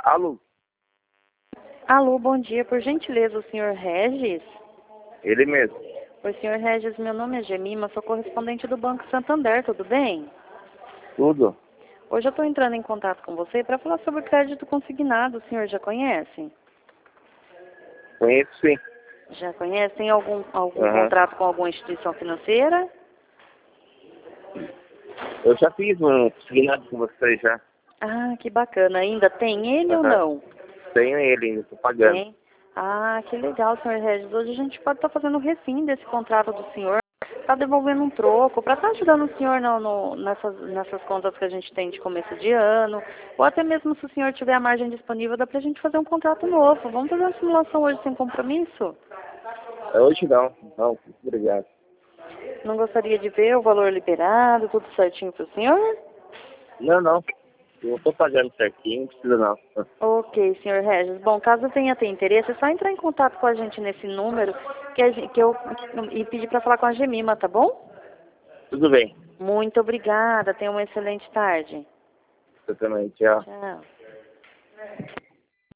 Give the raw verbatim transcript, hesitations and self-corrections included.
Alô? Alô, bom dia. Por gentileza, o senhor Regis? Ele mesmo. Oi, senhor Regis, meu nome é Gemima, sou correspondente do Banco Santander, tudo bem? Tudo? Hoje eu estou entrando em contato com você para falar sobre o crédito consignado. O senhor já conhece? Conheço sim. Já conhece? Tem algum, algum Aham. contrato com alguma instituição financeira? Eu já fiz um consignado com vocês já. Ah, que bacana. Ainda tem ele ou Aham. não? Tenho ele ainda, tô pagando. Tem. Ah, que legal, senhor Regis. Hoje a gente pode estar fazendo o refim desse contrato do senhor, está devolvendo um troco, para estar ajudando o senhor no, no, nessas, nessas contas que a gente tem de começo de ano, ou até mesmo se o senhor tiver a margem disponível, dá para a gente fazer um contrato novo. Vamos fazer uma simulação hoje sem compromisso? Hoje não. Não, obrigado. Não gostaria de ver o valor liberado, tudo certinho para o senhor? Não, não. Eu tô pagando certinho, não precisa não. Ok, senhor Regis. Bom, caso tenha ter interesse, é só entrar em contato com a gente nesse número que, a gente, que eu e pedir para falar com a Gemima, tá bom? Tudo bem. Muito obrigada. Tenha uma excelente tarde. Você também, tchau. Tchau.